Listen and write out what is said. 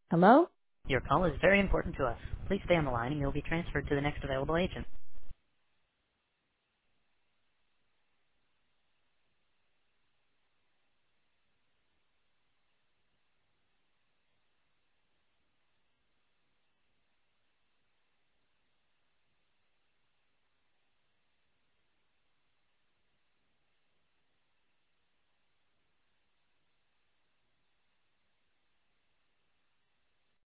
Hello? Your call is very important to us. Please stay on the line and you'll be transferred to the next available agent.